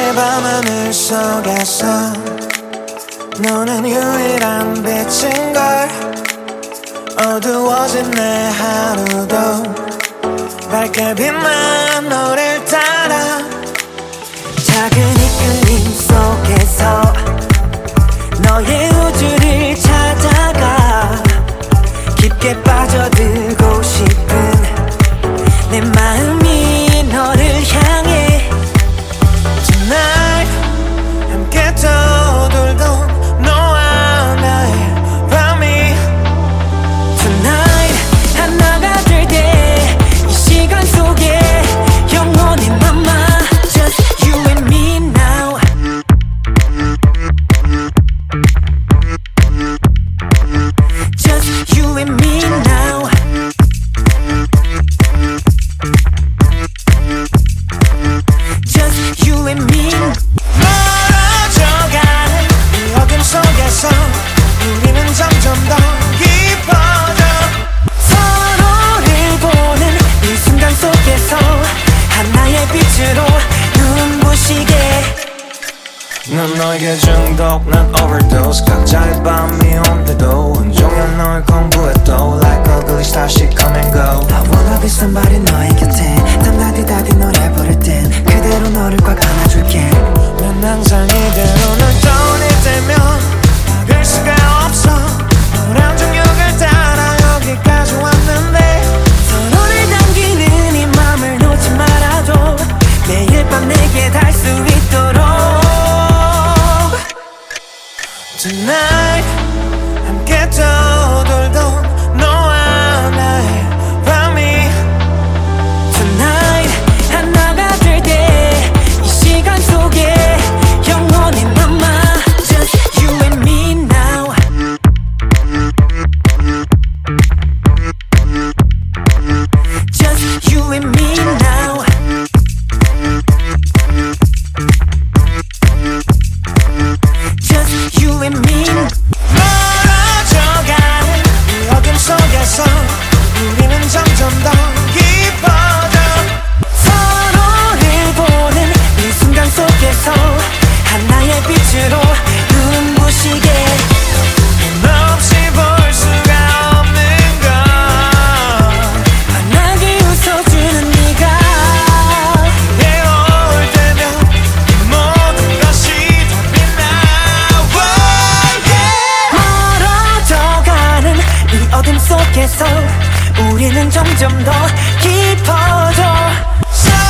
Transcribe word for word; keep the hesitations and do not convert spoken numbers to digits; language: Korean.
내 밤하늘 속에서 너는 유일한 빛인걸. 어두워진 내 하루도 밝게 빛난 너를 따라 작은 이끌림 속에서 너의 우주를 찾아가 깊게 빠져들고 싶은 내 마음이 너를 향해 Tonight 함께 떠돌던 너와 나의 밤이 Tonight 하나가 될 때 이 시간 속에 영원히 남아 Just you and me now Just you and me now Just you and me 멀어져가는 이 어둠 속에서 우리는 점점 더 깊어져. 서로를 보는 이 순간 속에서 하나의 빛으로 눈부시게 난 너에게 중독, 난 overdose. 각자의 밤이 온대도 온종일 널 공부해도 Like a glitch 다시 come and go. I wanna be somebody 너의 곁에 담다디다디 노래 부를 땐 그대로 너를 꽉 안아줄게. 난 항상 이대로 널 떠올릴 때면 막을 수가 없어. 너랑 중력을 따라 여기까지 왔는데 서로를 당기는 이 맘을 놓지 말아줘. 매일 밤 내게 닿을 수 있도록 Tonight 함께 떠돌던 너와 나의 밤이 Tonight 하나가 될 때 이 시간 속에 영원히 남아 Just you and me now Just you and me now Just you and me 멀어져가는 이 어둠 속에서 우리는 점점 더 깊어져. 서로를 보는 이 순간 속에서 하나의 빛으로 눈부시게 너 없이 볼 수가 없는 걸. 환하게 웃어주는 네가 외로울 때면 모든 것이 다 빛나. 멀어져가는 이 어둠 속에서 우리는 점점 더 깊어져.